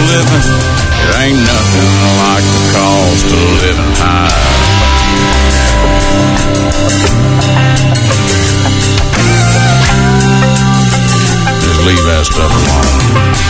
living, it ain't nothing like the cost of living high. Just leave that stuff alone.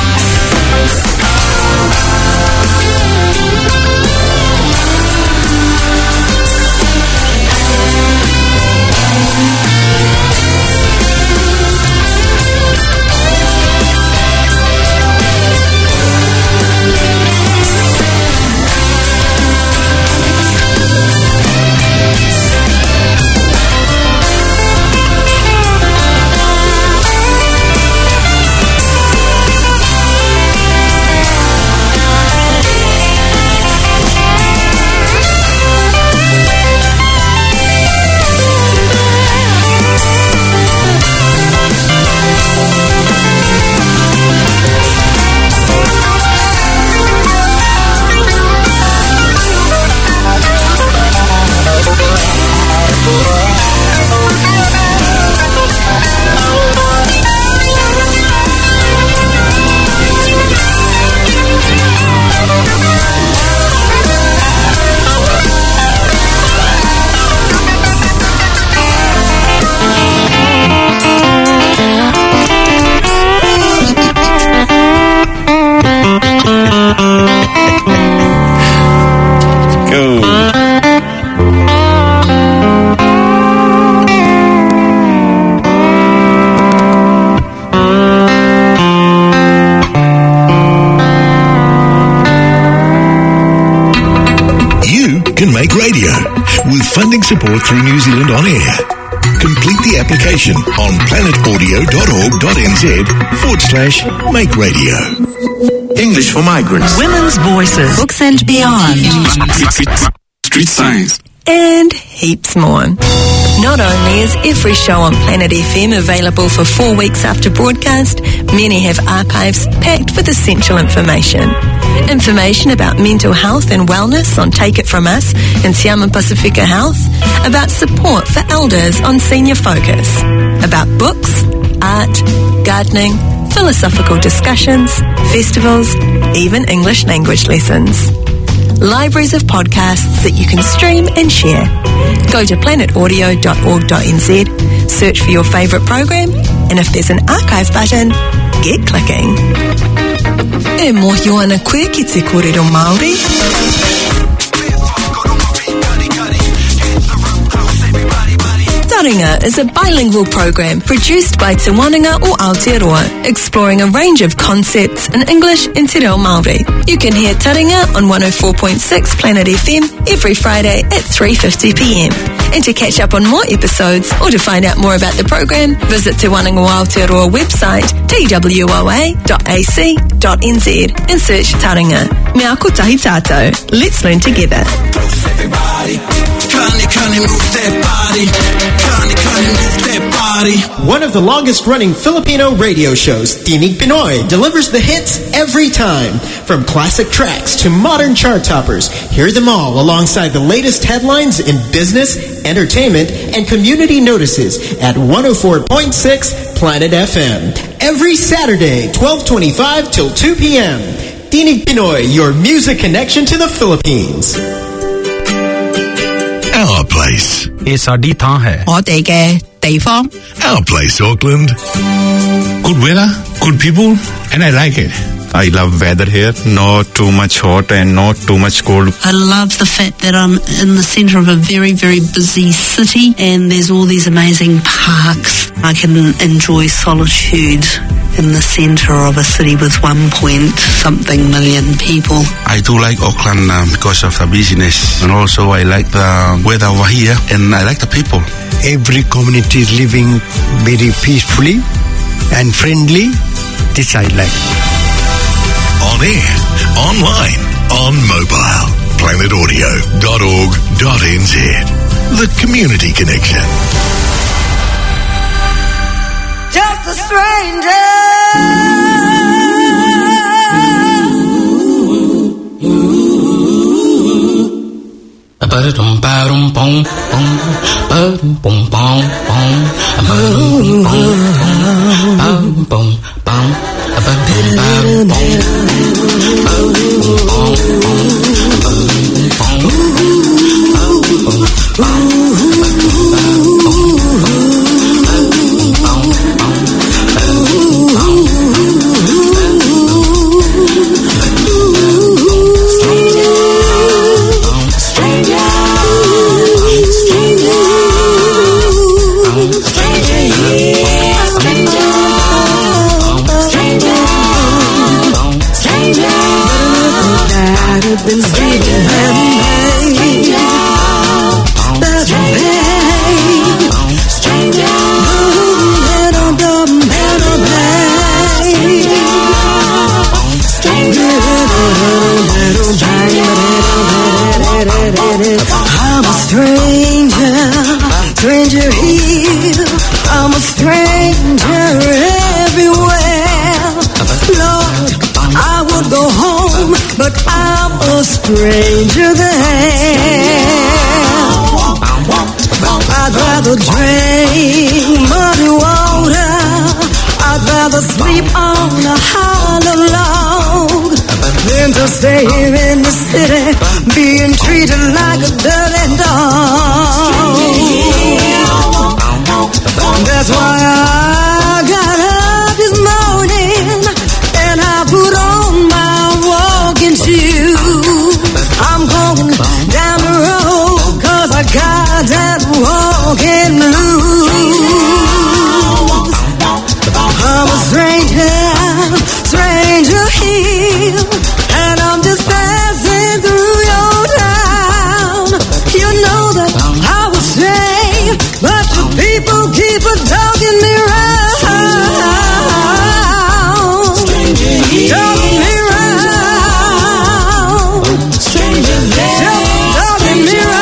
Funding support through New Zealand On Air. Complete the application on planetaudio.org.nz/make radio. English for migrants. Women's voices. Books and beyond. Street science. And heaps more. Not only is every show on Planet FM available for 4 weeks after broadcast, many have archives packed with essential information. Information about mental health and wellness on Take It From Us and Siama Pacifica Health, about support for elders on Senior Focus, about books, art, gardening, philosophical discussions, festivals, even English language lessons. Libraries of podcasts that you can stream and share. Go to planetaudio.org.nz, search for your favourite program, and if there's an archive button, get clicking. E mohi ana koe ki te kōrero Māori. Taringa is a bilingual program produced by Te Wananga o Aotearoa, exploring a range of concepts in English and Te Reo Māori. You can hear Taringa on 104.6 Planet FM every Friday at 3:50 p.m. And to catch up on more episodes or to find out more about the program, visit Te Wananga o Aotearoa website twoa.ac.nz and search Taringa. Me ako tahi tātou. Let's learn together. One of the longest-running Filipino radio shows, Tinig Pinoy, delivers the hits every time. From classic tracks to modern chart toppers, hear them all alongside the latest headlines in business, entertainment, and community notices at 104.6 Planet FM. Every Saturday, 12:25 till 2 p.m. Tinig Pinoy, your music connection to the Philippines. Our place. ये साडी थां है. 我哋嘅地方. Our place, Auckland. Good weather, good people, and I like it. I love weather here, not too much hot and not too much cold. I love the fact that I'm in the centre of a very, very busy city and there's all these amazing parks. I can enjoy solitude in the centre of a city with 1.something million people. I do like Auckland because of the business, and also I like the weather over here and I like the people. Every community is living very peacefully and friendly. This I like. On air, online, on mobile. planetaudio.org.nz. The Community Connection. Just a stranger. Ba-da-dum, ba-dum, bum, bum, ba-dum, bum, bum, bum, ba-dum, bum, bum, bum, bum, ba-dum, ba-dum, bum, might have been dreaming that night. That pain, stranger. I'm a stranger, stranger here. I'm a stranger everywhere. Lord, I would go home, but I'm a stranger there. I'd rather drink muddy water. I'd rather sleep on a hollow log than to stay here in the city, being treated like a dirty dog. That's why I got up this morning and I put on my walking shoes. I'm going down the road 'cause I got that walking blues. I'm a stranger, stranger here, and I'm just passing through your town. You know that I would stay, but the people keep a talking me round. Talking me round. Talking me round.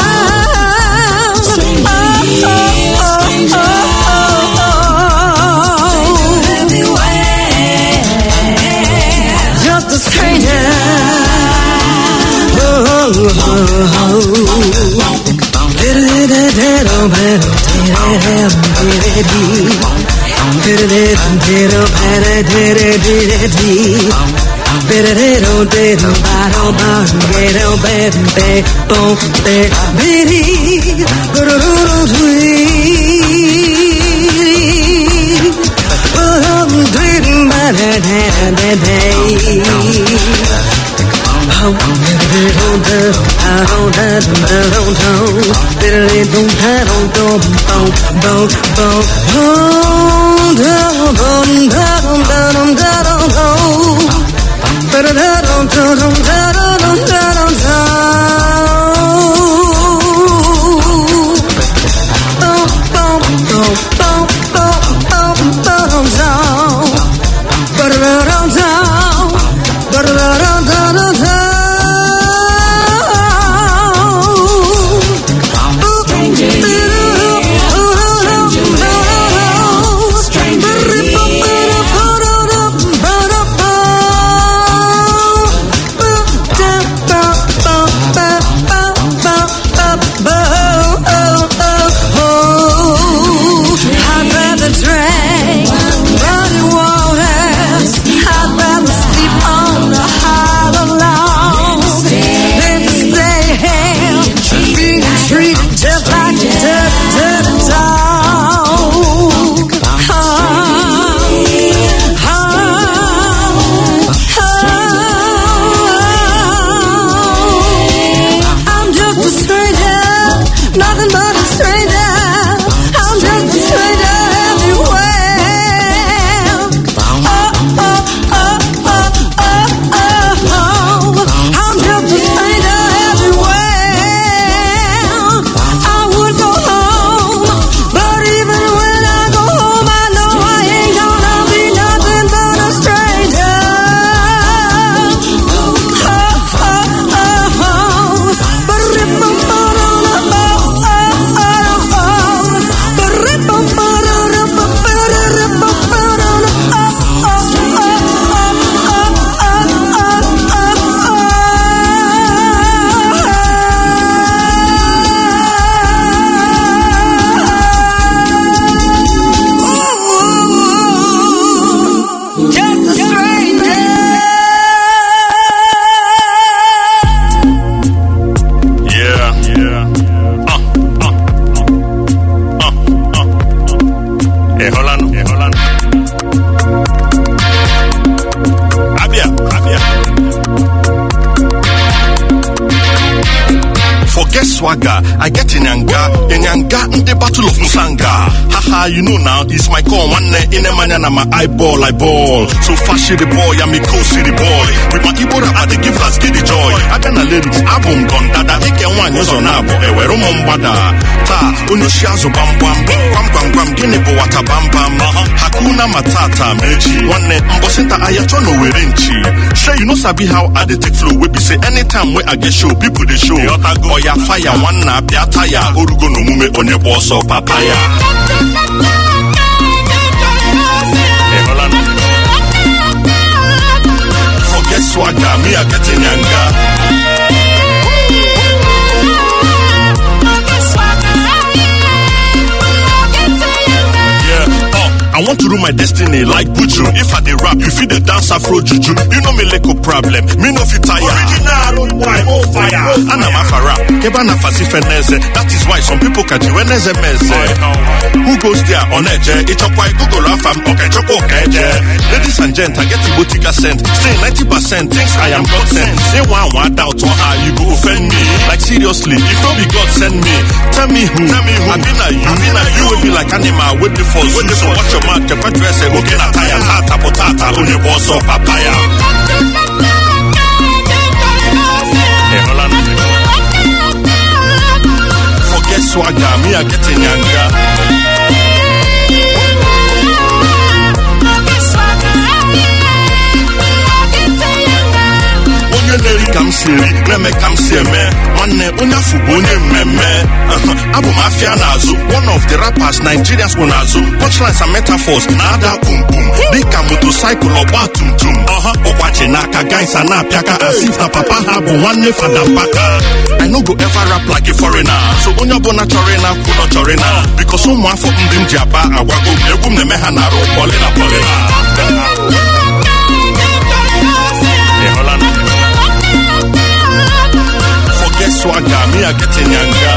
Swagger, I get in Yanga in the Battle of Musanga. Haha, you know now, it's my call. One in a man and my eyeball. So fast the boy, I'm a cool city boy. With my Igbo rap, they give us giddy joy. abụ m gọndada ike nwaanyị ụzọ na-abụ ewere ụmụ mgbada taa onye oshi azụ gbamgbam gwam gịnị bụ wata bambam hakuna matata mechi nwanne mbọsịnta ayachọ na owere nchi sure you no sabi how I dey take flow wey be say anytime wey I get show people dey show oya fire nwanne apịa taya orugo n'omume onye gba ọsọ papaya forget swagger me I get nyanga. I want to rule my destiny like Buju. If I dey rap, you feel the dance Afro juju. You know me like a problem, me no fit tire. Original road boy, on fire. And I'm a rap, keba na fasi feneze. That is why some people catch you when there's a meze. Who goes there on edge? It's a quite Google Rafam, okay, choco edge. Ladies and gents, I get the boutique scent. Say 90% thinks I am God sent. Say one doubt on how you go offend me. Like seriously, if not be God send me, tell me who. I mean you will be like animal with the force. With the force, watch your mouth, the dress, okay, na taya, tata, potata, on your boss or papaya. Forget swagger, me I get in yanga. Come see, let me come see me. One unya fubonye meme. Abu Mafia Nazu, one of the rappers Nigerians Wonazu. Punchlines and metaphors, nada boom boom. They come motorcycle or batum tum. Okwache naka guys and napiaka as if the papa have one for the baka. I no go ever rap like a foreigner. So unya bona chorena, kuno chorena. Because someone for ndim japa, awago megum ne mehanaro, polena. Forget swagger, me I get in yanga.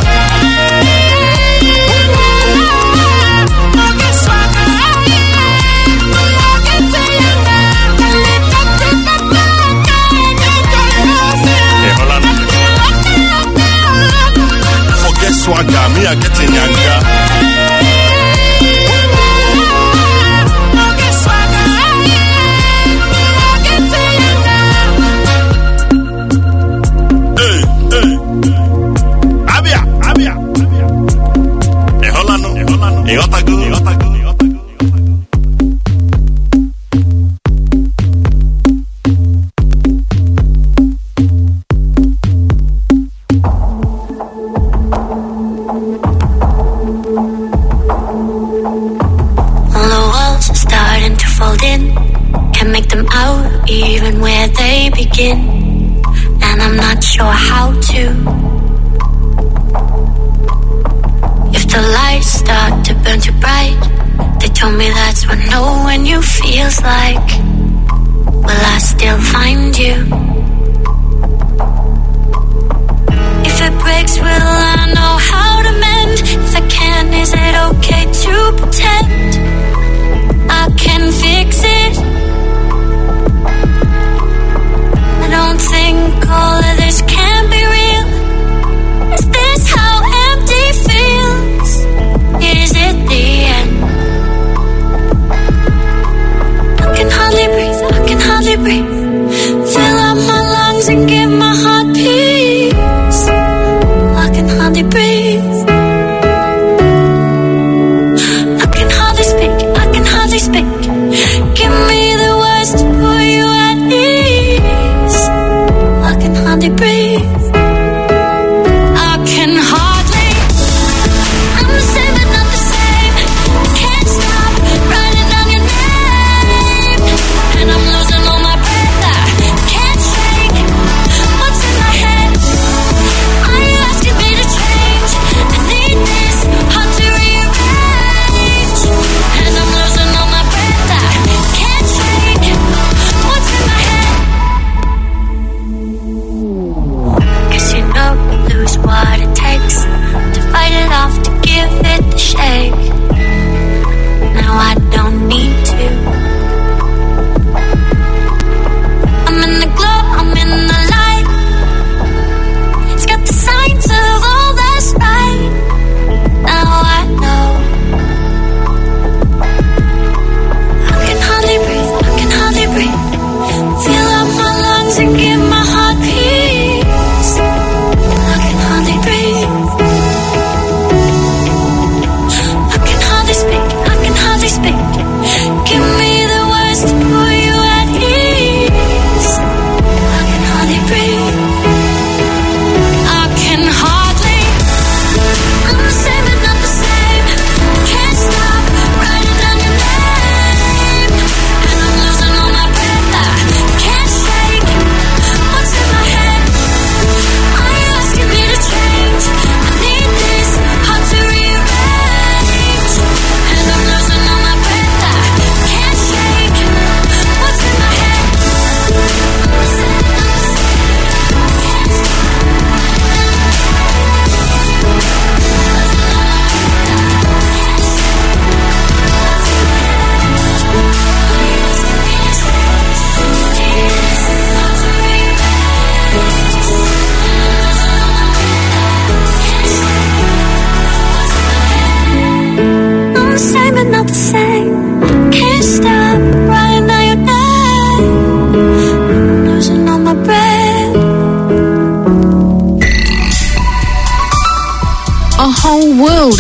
Forget swagger, me I get in yanga. Even where they begin, and I'm not sure how to. If the lights start to burn too bright, they told me that's what knowing you feels like. Will I still find you? If it breaks, will I know how to mend? If I can, is it okay to pretend I can fix it? I don't think all of this can be real. Is this how empty feels? Is it the end? I can hardly breathe, Fill up my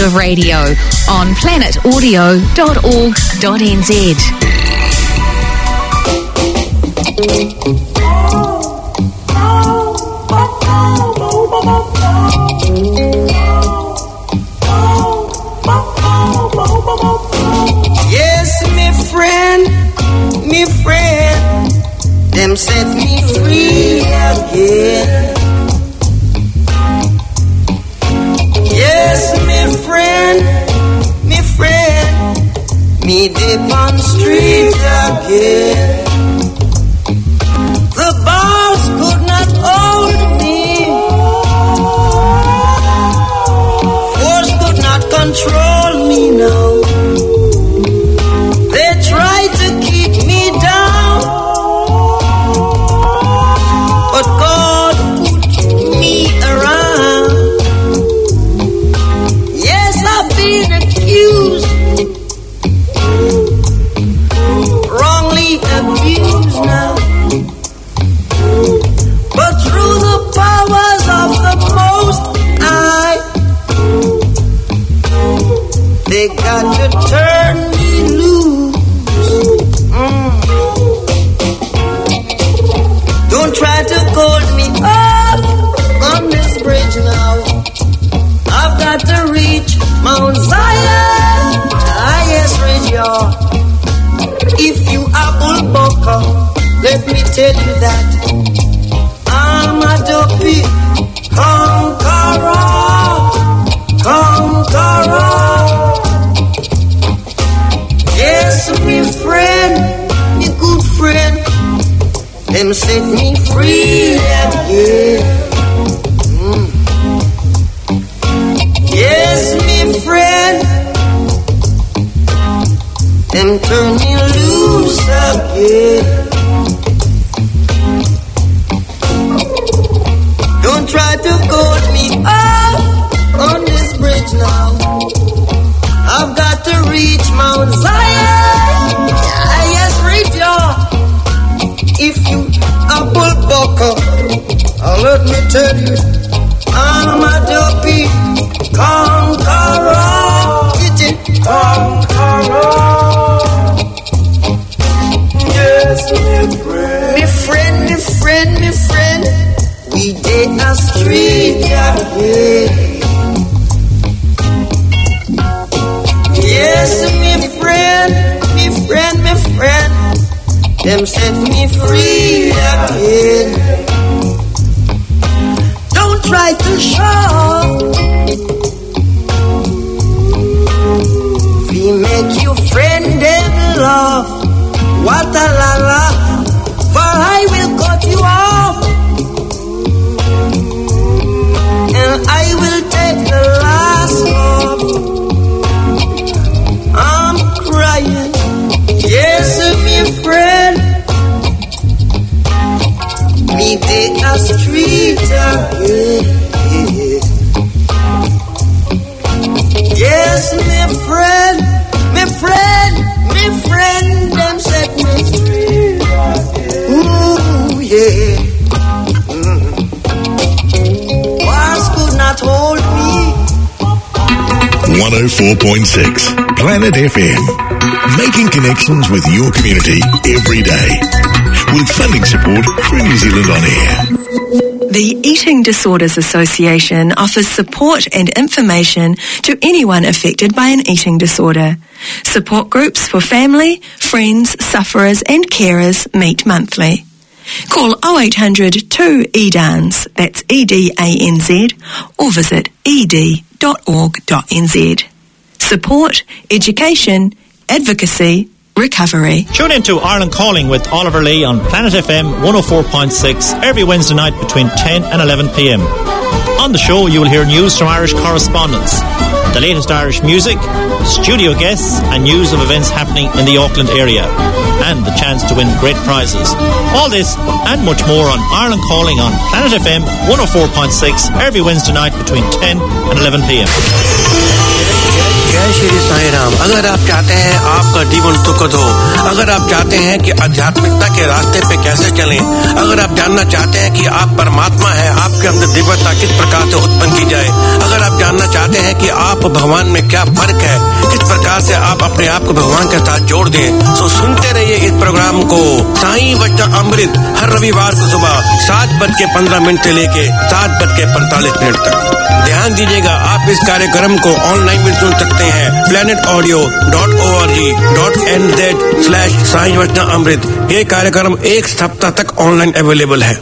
of radio on planetaudio.org.nz. Yes, me friend, them set me free again. Yes, me friend, me dip on street again. The bars could not hold me, force could not control me now. They tried to keep me down, but God put me around. Yes, I've been accused, wrongly abused now, but through the powers of the Most High, they got to turn me loose. Don't try to hold me up on this bridge now. I've got to reach Mount Zion, highest ridge, y'all. If you apple bucker, let me tell you that I'm a dopey conqueror. Yes, me friend, me good friend, them set me free again. Yes, me friend, them turn me loose again. Don't try to hold me up on this bridge now. I've got to reach Mount Zion, highest ridge, y'all. If you apple bucker, let me tell you, I'm a dopey conqueror. Yes, me friend, we did a street again. Yes, me friend, them set me free again. Don't try to show, we make you friend them love. What a la la, for I will cut you off, and I will take the last off. I'm crying, yes, me friend, me did a street again. Yes, me friend, them set me free. Ooh, yeah. Wars could not hold me. 104.6 Planet FM. Making connections with your community every day. With funding support through New Zealand On Air. The Eating Disorders Association offers support and information to anyone affected by an eating disorder. Support groups for family, friends, sufferers and carers meet monthly. Call 0800 2EDANZ, that's EDANZ, or visit ed.org.nz. Support, education, advocacy, recovery. Tune in to Ireland Calling with Oliver Lee on Planet FM 104.6 every Wednesday night between 10 and 11 p.m. On the show you will hear news from Irish correspondents, the latest Irish music, studio guests and news of events happening in the Auckland area, and the chance to win great prizes. All this and much more on Ireland Calling on Planet FM 104.6 every Wednesday night between 10 and 11 p.m. जय श्री साईं राम। अगर आप चाहते हैं आपका जीवन सुखद हो, अगर आप चाहते हैं कि आध्यात्मिकता के रास्ते पे कैसे चलें, अगर आप जानना चाहते हैं कि आप परमात्मा है, आपके अंदर दिव्यता किस प्रकार से उत्पन्न की जाए, अगर आप जानना चाहते हैं कि आप भगवान में क्या फर्क है, किस प्रकार से आप अपने आप को भगवान के साथ जोड़ दें, तो सुनते रहिए इस प्रोग्राम को साईं वचन अमृत हर रविवार को सुबह 7:15 से लेके 7:45 तक। ध्यान दीजिएगा, आप इस कार्यक्रम को ऑनलाइन भी सुन सकते हैं planetaudio.org.nz/साईं वचन अमृत। ये कार्यक्रम एक सप्ताह तक ऑनलाइन अवेलेबल है।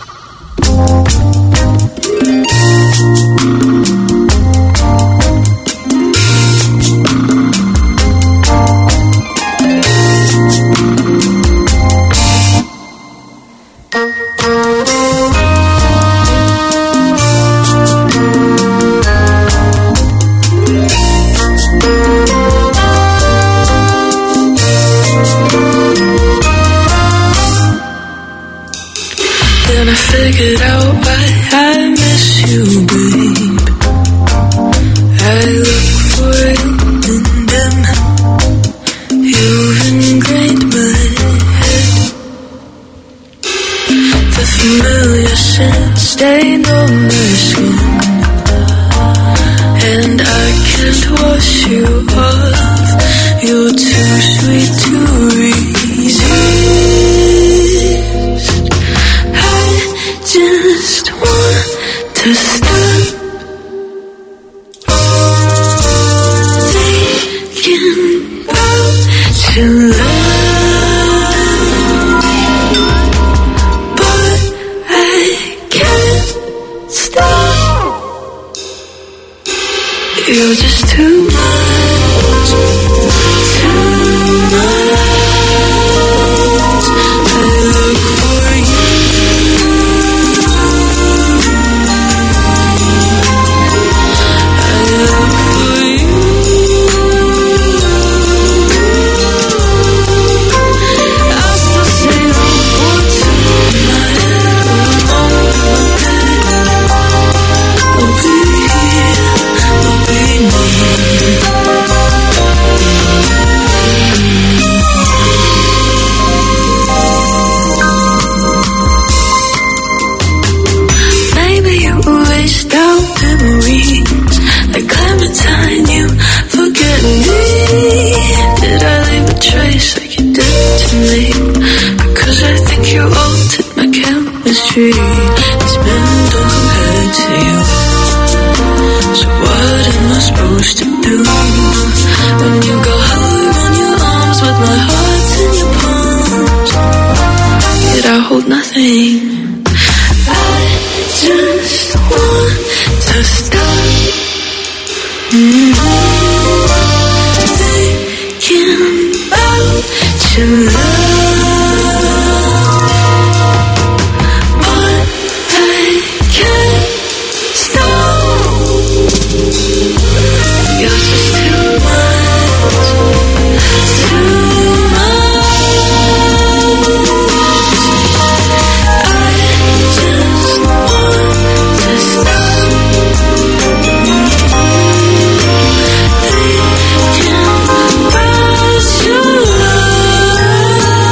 Figured out why I miss you, babe. I look for you in them. You've ingrained my head. The familiar scent stained on my skin, and I can't wash you off. You're too sweet to resist. Just want to stop thinking about your love, but I can't stop. You're just too much, too much. I look for you. Clementine, you forget me. Did I leave a trace like you did to me? Because I think you altered my chemistry. It's been done compared to you. So what am I supposed to do when you go home on your arms with my heart in your palms? Yet I hold nothing. I just want to stop. Thinking about your love, but I can't stop. You're just too much, too much. I just want to stop. Thinking about your love.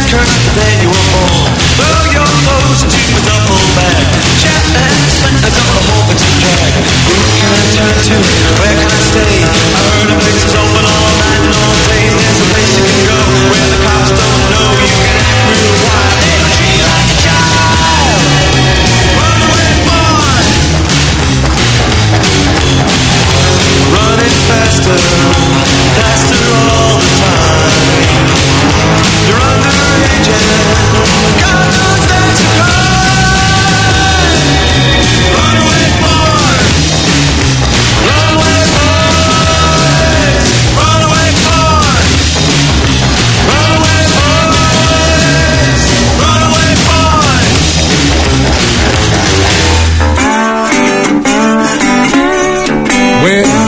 curse, then you were born. Throw your clothes into a duffel bag. Chat and spend a couple of moments in drag. Who can I turn to? Where can I stay? I heard a place is open all night and all day. There's a place you can go where the cops don't know. You can act real wild. They don't treat you like a child. Run away, boy. Running faster, faster all the time. You're underage and God knows that's a crime. Run away, boy. Run away, boy. Run away, boy. Run away, boys. Run away, boy. Well,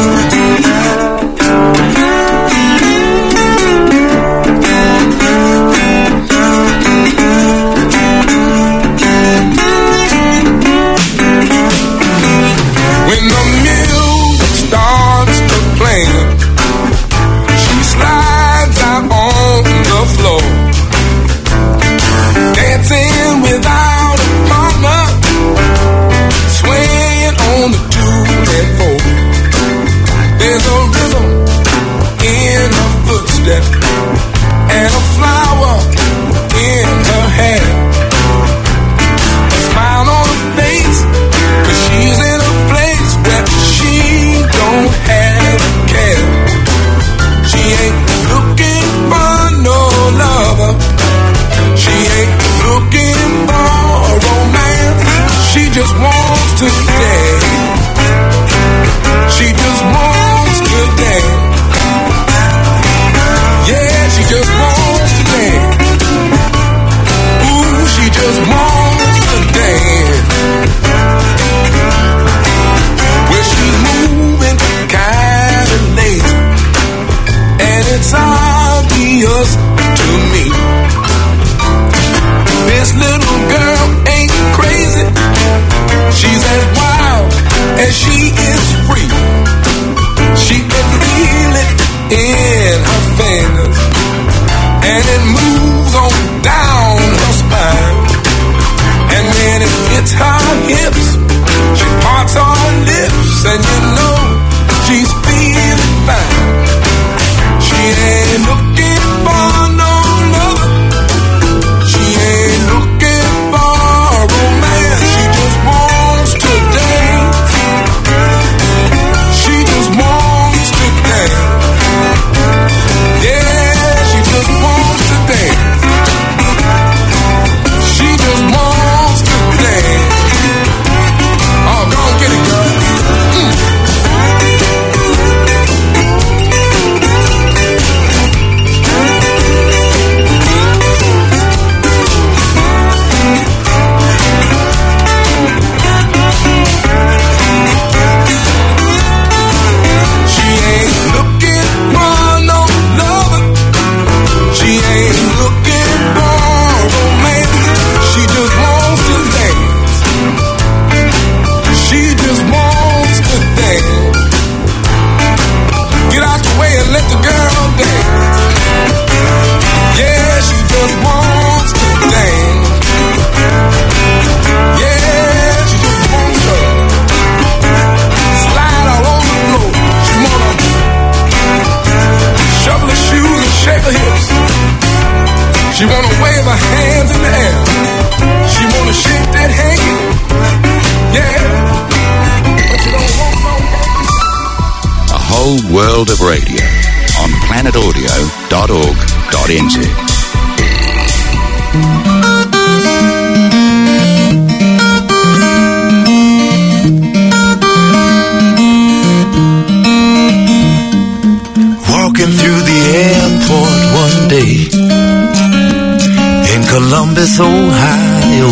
when the music starts to play, she slides out on the floor, dancing without a partner, swaying on the 2 and 4. There's a rhythm in her footstep and a flower in her hair. A smile on her face, 'cause she's in a place where she don't have a care. She ain't looking for no lover. She ain't looking for romance. She just wants to dance. She just wants to dance. Yeah, she just wants to dance. Ooh, she just wants to dance. Well, she's moving kind of lazy, and it's obvious to me. This little girl ain't crazy. She's as wild as she is free. She can feel it in her fingers, and it moves on down her spine. And when it hits her hips, she parts her lips, and you know she's feeling fine. She ain't looking for no love. She ain't looking for romance. She just wants to dance. She just wants to dance. Yeah, she just wants to dance. She just wants to dance. Oh, go on, get it, girl. She ain't looking for no lover. She ain't looking for romance. She just wants to dance. She just wants to dance. Get out the way and let the girl dance. Yeah, she just wants to dance. Yeah, she just wants to slide all on the floor. She wanna shuffle her shoes and shake her hips. She wanna wave her hands in the air. She wanna shake that hanky. Yeah. But you don't want no A whole world of radio on planetaudio.org.nz. Walking through the airport one day in Columbus, Ohio.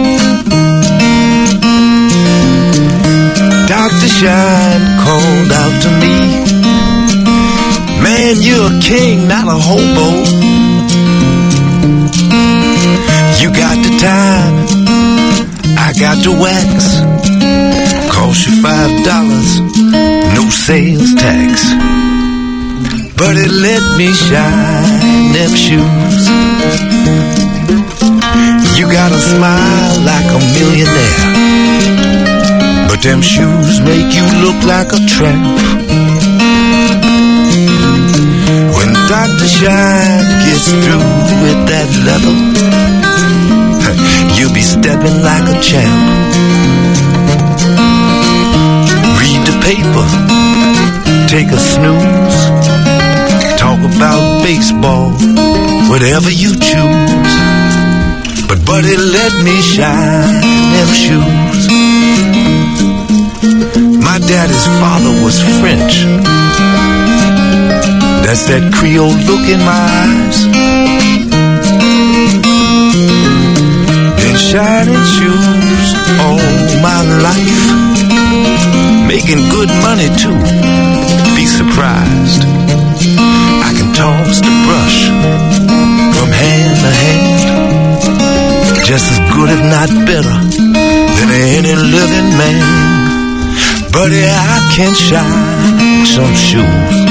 Dr. Shine called out to me, man, you're a king, not a hobo. You got the time, I got the wax. Cost you $5, no sales tax. But it let me shine them shoes. You got a smile like a millionaire, but them shoes make you look like a tramp. When Dr. Shine gets through with that leather, you'll be stepping like a champ. Read the paper, take a snooze, talk about baseball, whatever you choose. But buddy, let me shine them shoes. My daddy's father was French. That's that Creole look in my eyes. Been shining shoes all my life, making good money too. Be surprised, I can toss the brush from hand to hand, just as good if not better than any living man. Buddy, I can shine some shoes.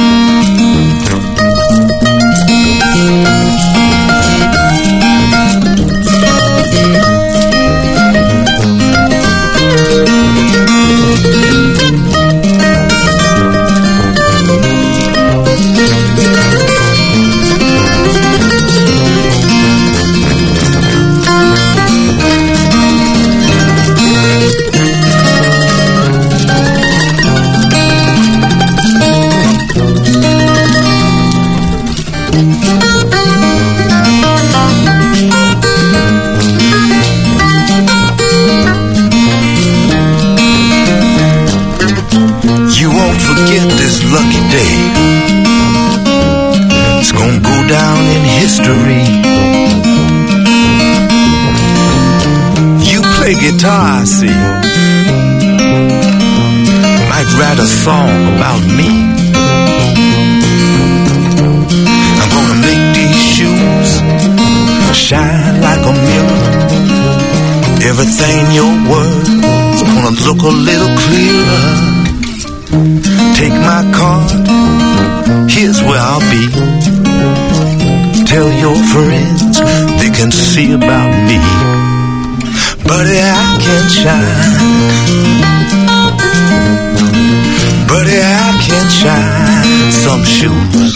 Lucky day, it's gonna go down in history. You play guitar, I see. Might write a song about me. I'm gonna make these shoes shine like a mirror. Everything your world's gonna look a little clearer. Take my card, here's where I'll be. Tell your friends they can see about me. Buddy, I can shine. Buddy, I can shine some shoes.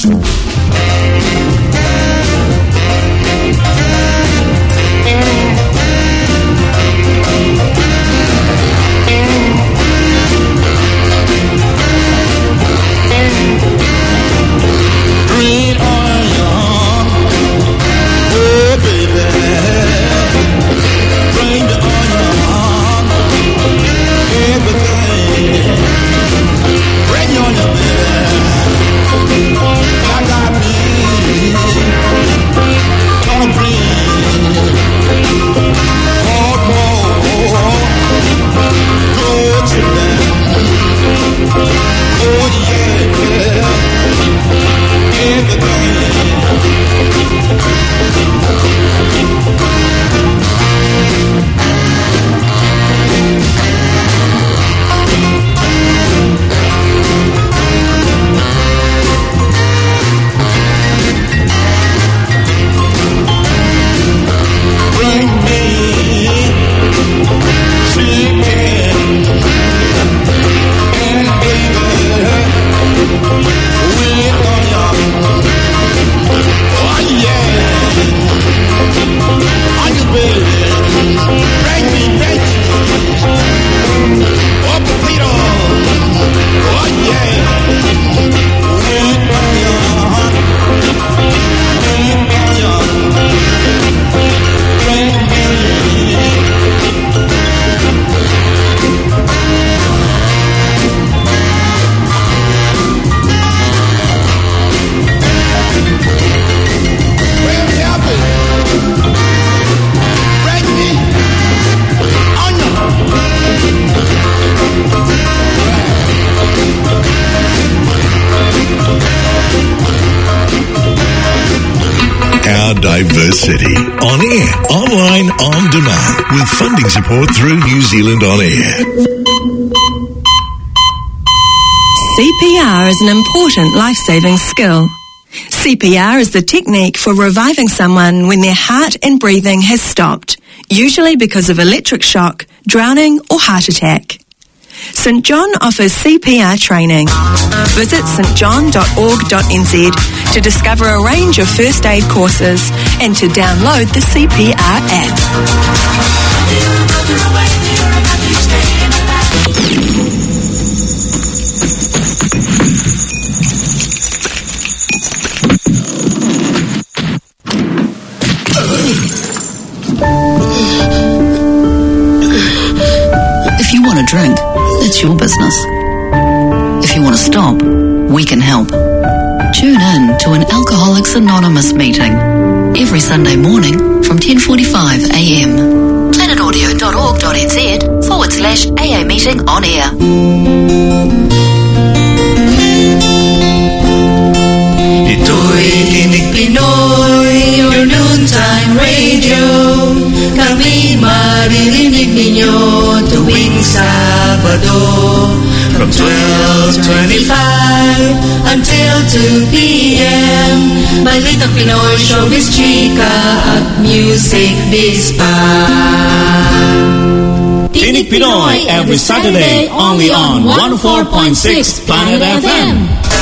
Diversity. On air, online, on demand, with funding support through New Zealand On Air. CPR is an important life-saving skill. CPR is the technique for reviving someone when their heart and breathing has stopped, usually because of electric shock, drowning or heart attack. St John offers CPR training. Visit stjohn.org.nz to discover a range of first aid courses and to download the CPR app. If you want a drink, it's your business. If you want to stop, we can help. Tune in to an Alcoholics Anonymous meeting every Sunday morning from 10:45 a.m. planetaudio.org.nz/AA meeting on air. Ito'y Tinig Pinoy, your noontime radio. Kami maririnig ninyo tuwing Sabado from 12:25 until 2 p.m. Balitang Pinoy, showbiz, chika at music dispa. Tinig Pinoy every Saturday only on 104.6 Planet FM.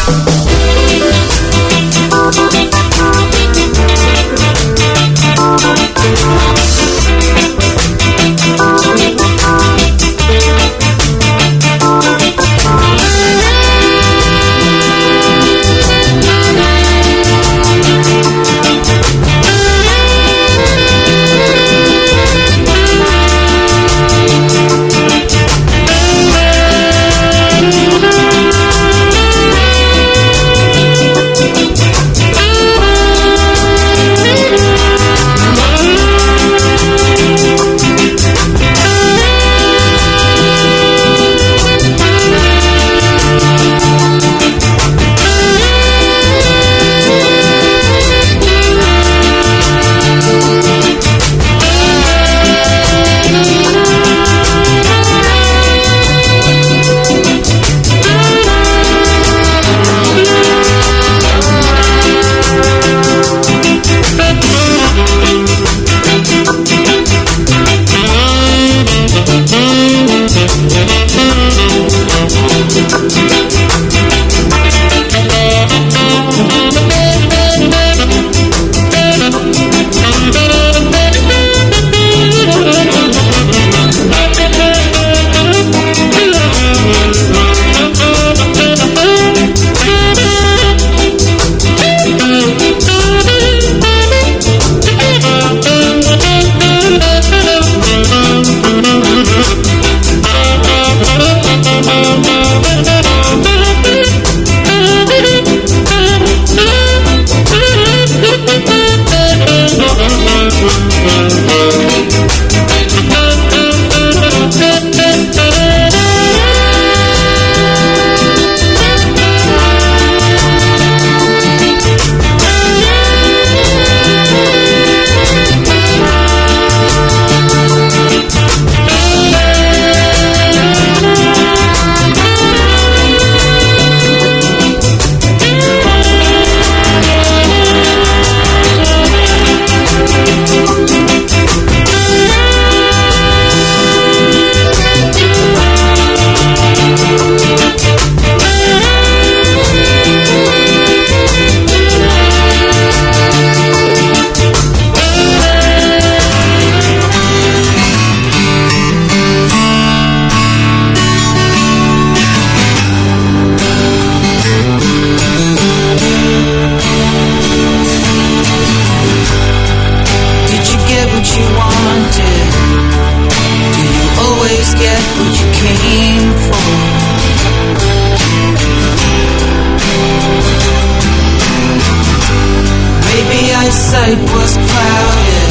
eyesight was clouded,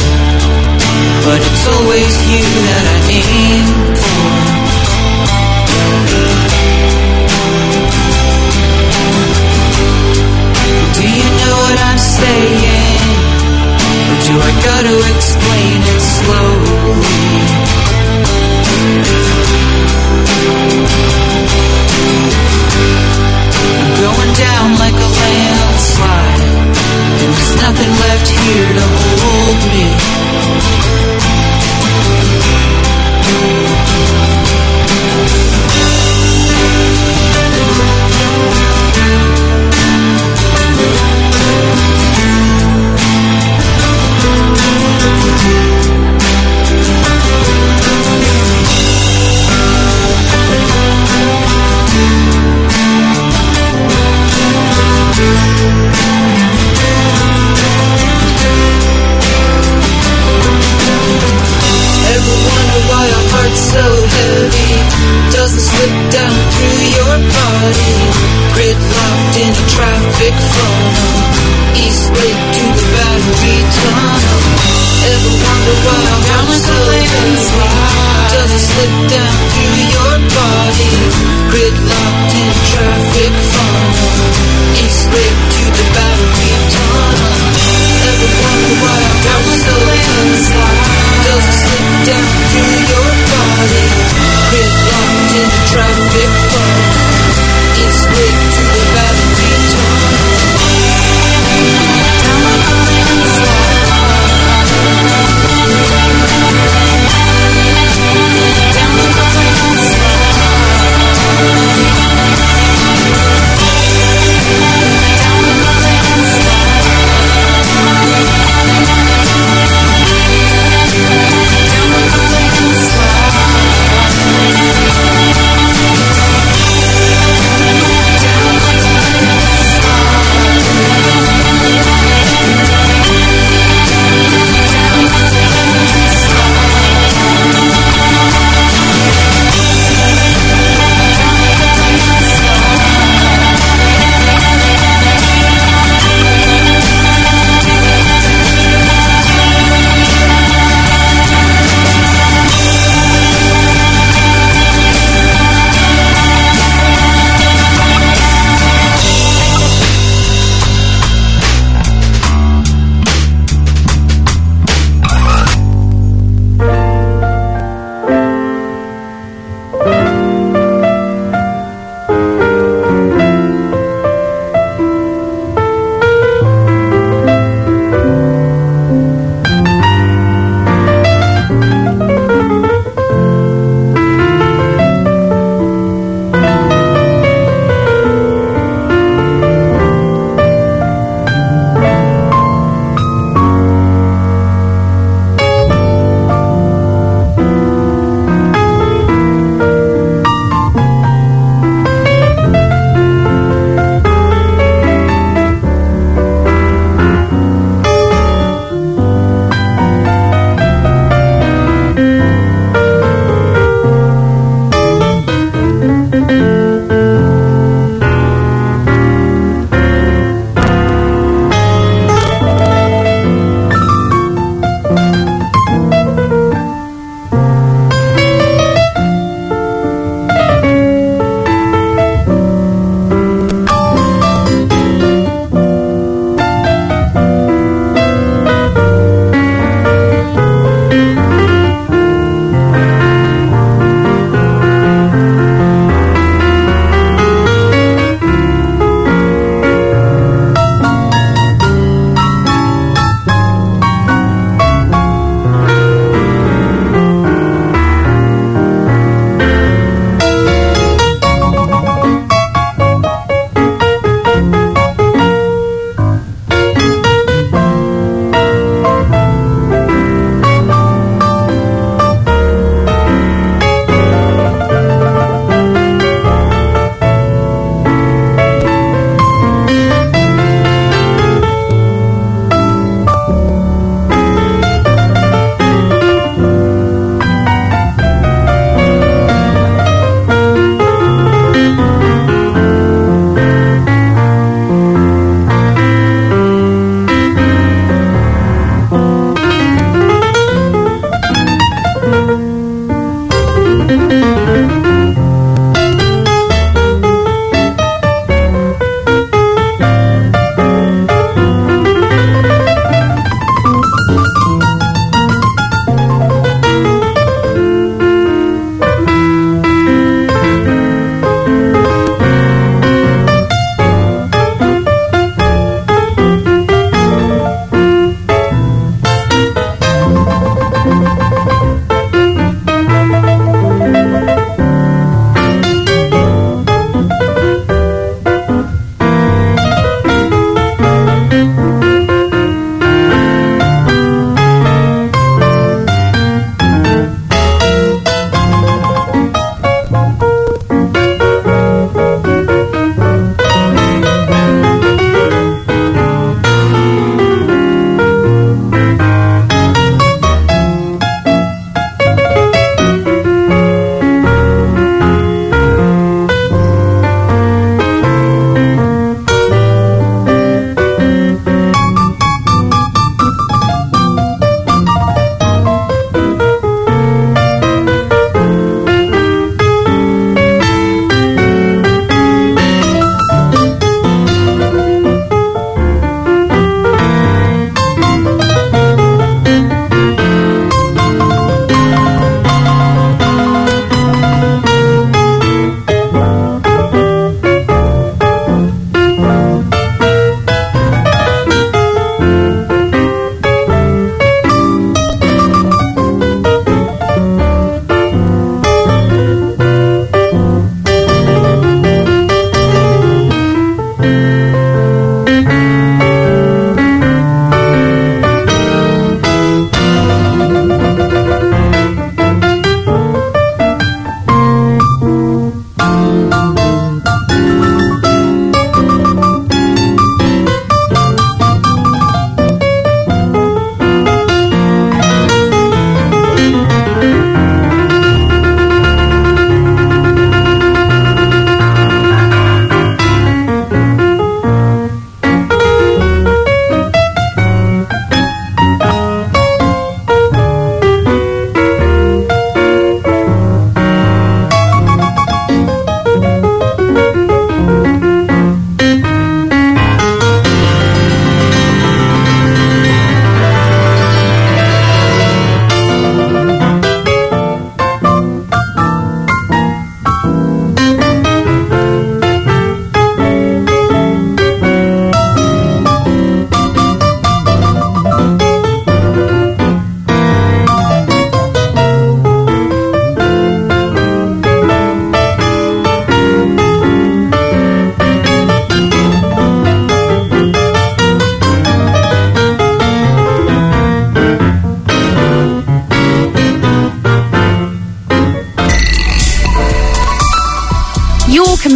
but it's always you that I aim for. Do you know what I'm saying? Or do I gotta explain it slowly? I'm going down like a landslide. here to hold me. So heavy, doesn't slip down through your body. Gridlocked in a traffic funnel, East Lake to the Battery Tunnel. Ever wonder why I'm so heavy? Doesn't slip down through your body. Gridlocked in a traffic funnel, East Lake to the Battery Tunnel. Ever wonder why I'm so heavy? Doesn't slip down through your body. Gridlocked in the traffic funnel, East Lake to the Battery Tunnel. Down the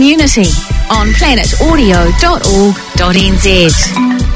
community on planetaudio.org.nz.